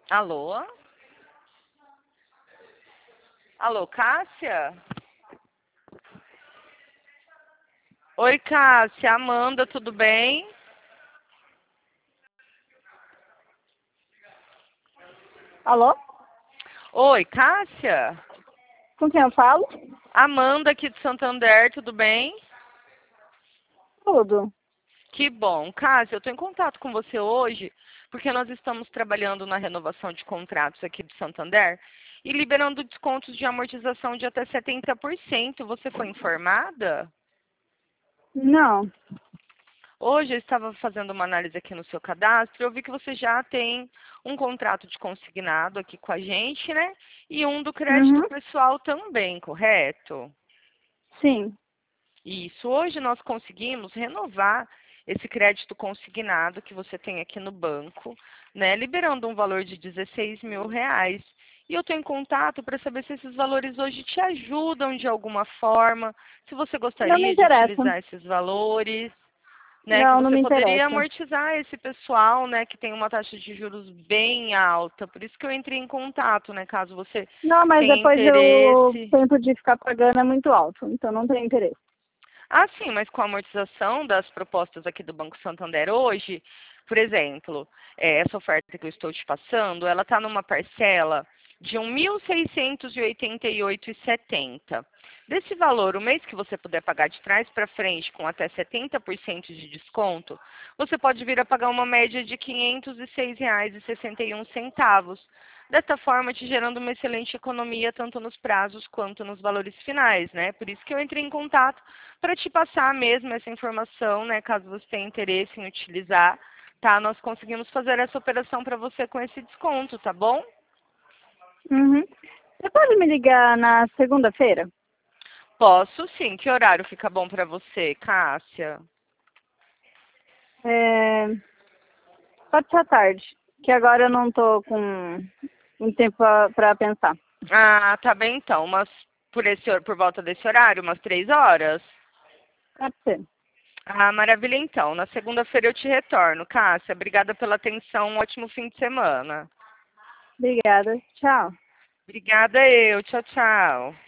Alô? Alô, Cássia? Oi, Cássia. Amanda, tudo bem? Alô? Oi, Cássia? Com quem eu falo? Amanda aqui de Santander, tudo bem? Tudo. Que bom. Cássia, eu estou em contato com você hoje porque nós estamos trabalhando na renovação de contratos aqui de Santander e liberando descontos de amortização de até 70%. Você foi informada? Não. Hoje eu estava fazendo uma análise aqui no seu cadastro e eu vi que você já tem um contrato de consignado aqui com a gente, né? E um do crédito Uhum. pessoal também, correto? Sim. Isso. Hoje nós conseguimos renovar esse crédito consignado que você tem aqui no banco, né? Liberando um valor de R$ 16.000. E eu estou em contato para saber se esses valores hoje te ajudam de alguma forma, se você Não me gostaria de interessa. utilizar esses valores, né, que Não, não você me poderia interessa. amortizar esse pessoal, né, que tem uma taxa de juros bem alta. Por isso que eu entrei em contato, né, caso você Não, mas tenha depois o interesse. tempo de ficar pagando é muito alto, então não tenho interesse. Ah, sim, mas com a amortização das propostas aqui do Banco Santander hoje, por exemplo, essa oferta que eu estou te passando, ela está numa parcela de R$ 1.688,70. Desse valor, o mês que você puder pagar de trás para frente com até 70% de desconto, você pode vir a pagar uma média de R$ 506,61. Dessa forma, te gerando uma excelente economia tanto nos prazos quanto nos valores finais, né? Por isso que eu entrei em contato para te passar mesmo essa informação, né? Caso você tenha interesse em utilizar, tá? Nós conseguimos fazer essa operação para você com esse desconto, tá bom? Uhum. Você pode me ligar na segunda-feira? Posso sim. Que horário fica bom para você, Cássia? É... Pode ser à tarde, que agora eu não tô com um tempo pra pensar. Ah, tá bem então. Por volta desse horário, umas 3 horas? Pode ser. Ah, maravilha então. Na segunda-feira eu te retorno, Cássia. Obrigada pela atenção. Um ótimo fim de semana. Obrigada. Tchau. Obrigada eu. Tchau, tchau.